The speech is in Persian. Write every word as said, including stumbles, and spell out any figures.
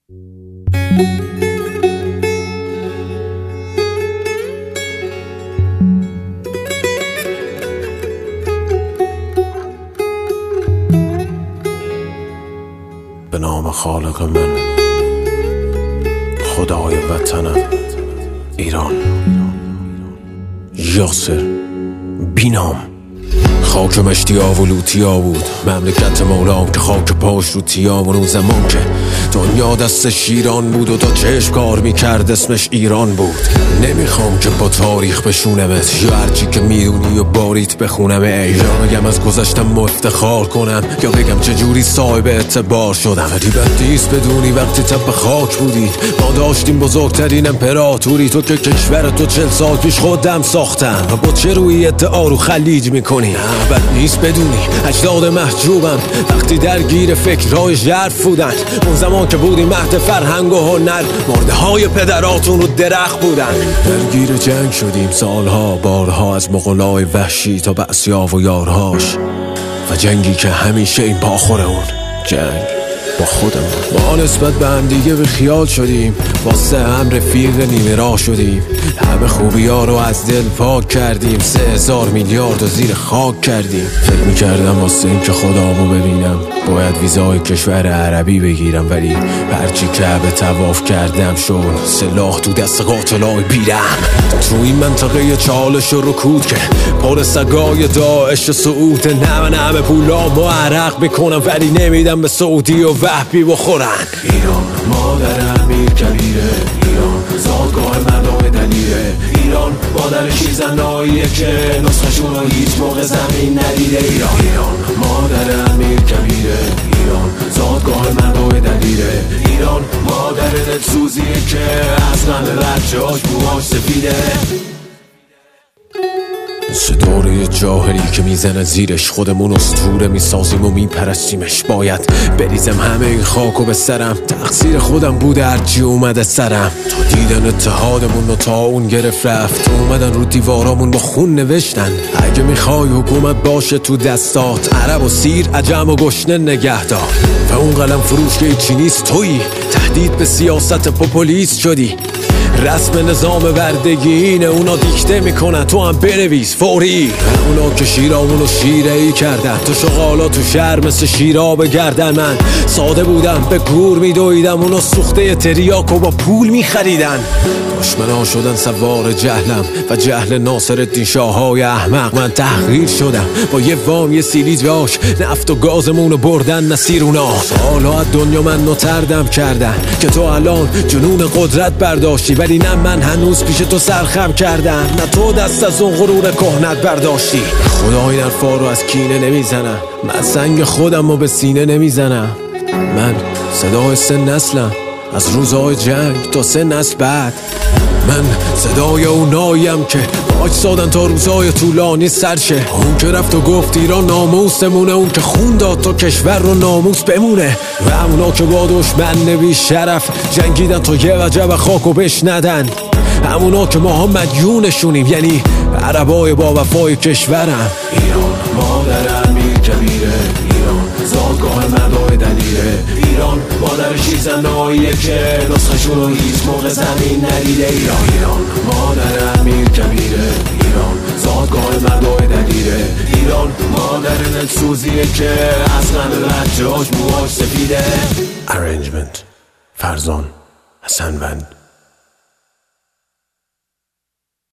به نام خالق من، خدای وطنم ایران. یاسر بینام. خاک مشتیا و لوتیا بود مملکت مولام که خاک پاش رو تیام. اون زمان که دنیا دست شیران بود و تا چشم کار میکرد اسمش ایران بود. نمیخوام که با تاریخ بشونمت یا هرچی که میدونی و باریت بخونم، یا بگم از گذشتم افتخار کنم یا بگم چجوری صاحب اعتبار شدم. ولی بد نیست بدونی وقتی تب خاک بودی ما داشتیم بزرگترین امپراتوری. تو که کشور تو چل سال پیش خودم ساختم و با چه روی ادعا رو خلیج میکنی؟ نه بد نیست بدونی اجداد محجوبم وقتی درگیر فکرهای ژرف بودن. اون زمان که بودی مهد فرهنگ و هنر مرده های پدراتون رو درخت بودن. درگیر جنگ شدیم سالها بارها، از مغولای وحشی تا بعثیا و یارهاش، و جنگی که همیشه این پاخور اون جنگ با خودمون. ما نسبت به هم دیگه به خیال شدیم، واسه هم رفیق نیمه راه شدیم. همه خوبی ها رو از دل پاک کردیم، سه هزار میلیارد و زیر خاک کردیم. فکر میکردم واسه این که خدامو ببینم باید ویزای کشور عربی بگیرم، ولی هرچی که به طواف کردم شد سلاح تو دست قاتلای بیرم. تو این منطقه چالش و رکود که پر سگای داعش و سعود، نمه نمه پولام و عرق میکنم ولی نمیدم به سعودی و وحبی بخورن. ایران مادر امیر کبیره، ایران زادگاه مردم دلیره، ایران مادر شیرزناییه که نسخشون رو هیچ موقع زمین ندیده. ایران ایران مادر امیر کبیره، ایران زادگاه مردم دلیره، ایران مادر دلسوزیه که از غم بچه هاش بوهاش سفیده. مثل دوره جاهلی که میزنه زیرش خودمون اسطوره میسازیم و میپرستیمش. باید بریزم همه این خاکو به سرم، تقصیر خودم بوده هرچی اومده سرم. تا دیدن اتحادمون و تا اون گرفت رفت، اومدن رو دیوارامون با خون نوشتن اگه میخوای حکومت باشه تو دستات، عرب و سیر عجم و گشنه نگه دار. و اون قلم فروش که ایچی نیست تویی، تهدید به سیاست پوپولیست شدی. رسم نظام بردگی اینه، اونا دیکته میکنن تو هم بنویس فوری. اونا که شیرامونو شیره ای کردن، تو شغالا تو شهر مثل شیرا بگردن. من ساده بودم به گور میدویدم، اونا سوخته تریاکو با پول میخریدن. دشمنا شدن سوار جهلم و جهل ناصرالدین شاههای احمق. من تحقیر شدم با یه وام یه سیلی جاش، نفت و گازمونو بردن مسیر اونا. سالها از دنیا من نتردم کردن که تو الان جنون قدرت برداشتی، ولی نه من هنوز پیش تو سرخم کردم، نه تو دست از اون غرور کهنت برداشتی. خدا این حرفا رو از کینه نمیزنم، من سنگ خودم رو به سینه نمیزنم. من صدای سه نسلم از روزهای جنگ تا سه نسل بعد. من صدای اوناییم که باج سادن تا روزهای طولانی سرشه. اون که رفت و گفت ایران ناموسمونه، اون که خون داد تا کشور رو ناموس بمونه. و همونا که با دشمن نبی شرف جنگیدن تا یه وجب خاکو بشندن. همونا که ما هم مدیونشونیم، یعنی عربای با وفای کشورم. ایران مادر امیر کبیره، ایران زادگاه مردم دلیره، ایران مادر شیرزناییه که نسخشون رو هیچ موقع زمین ندیده. ایران ایران مادر امیر کبیره، ایران زادگاه مردم دلیره، ایران مادر دلسوزیه که از غم بچه هاش بوهاش سفیده. Arrangement فرزان حسنوند.